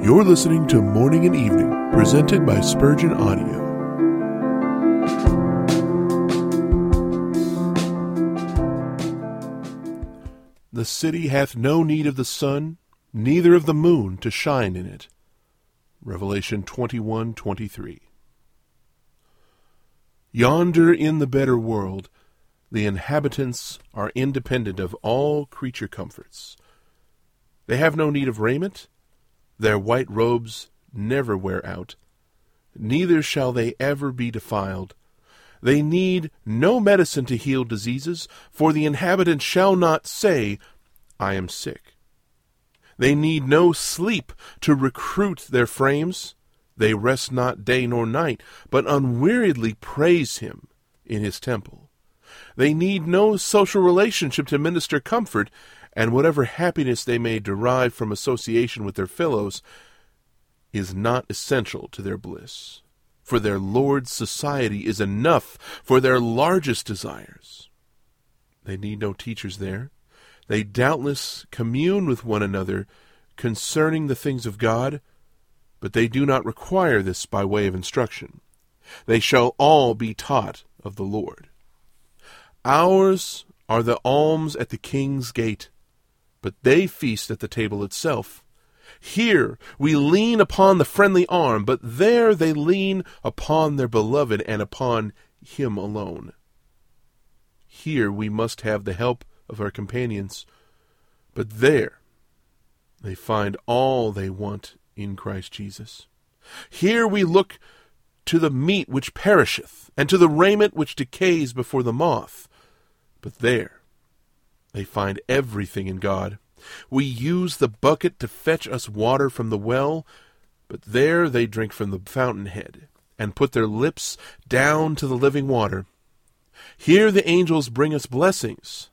You're listening to Morning and Evening, presented by Spurgeon Audio. The city hath no need of the sun, neither of the moon to shine in it. Revelation 21:23. Yonder in the better world, the inhabitants are independent of all creature comforts. They have no need of raiment. Their white robes never wear out. Neither shall they ever be defiled. They need no medicine to heal diseases, for the inhabitants shall not say, I am sick. They need no sleep to recruit their frames. They rest not day nor night, but unweariedly praise him in his temple. They need no social relationship to minister comfort, and whatever happiness they may derive from association with their fellows is not essential to their bliss. For their Lord's society is enough for their largest desires. They need no teachers there. They doubtless commune with one another concerning the things of God, but they do not require this by way of instruction. They shall all be taught of the Lord. Ours are the alms at the king's gate, but they feast at the table itself. Here we lean upon the friendly arm, but there they lean upon their beloved and upon him alone. Here we must have the help of our companions, but there they find all they want in Christ Jesus. Here we look to the meat which perisheth, and to the raiment which decays before the moth, but there they find everything in God. We use the bucket to fetch us water from the well, but there they drink from the fountainhead, and put their lips down to the living water. Here the angels bring us blessings,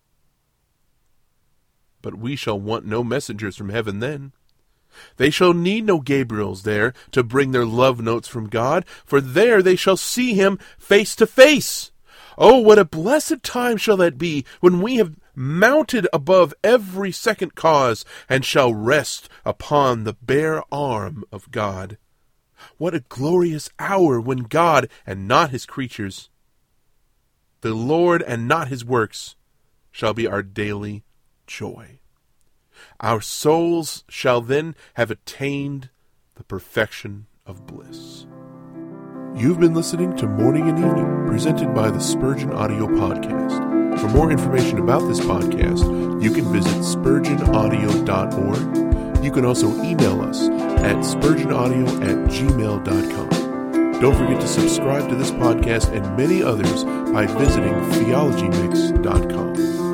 but we shall want no messengers from heaven then. They shall need no Gabriels there to bring their love notes from God, for there they shall see him face to face. Oh, what a blessed time shall that be, when we have mounted above every second cause, and shall rest upon the bare arm of God. What a glorious hour when God, and not his creatures, the Lord and not his works, shall be our daily joy. Our souls shall then have attained the perfection of bliss. You've been listening to Morning and Evening, presented by the Spurgeon Audio Podcast. For more information about this podcast, you can visit spurgeonaudio.org. You can also email us at spurgeonaudio@gmail.com. Don't forget to subscribe to this podcast and many others by visiting theologymix.com.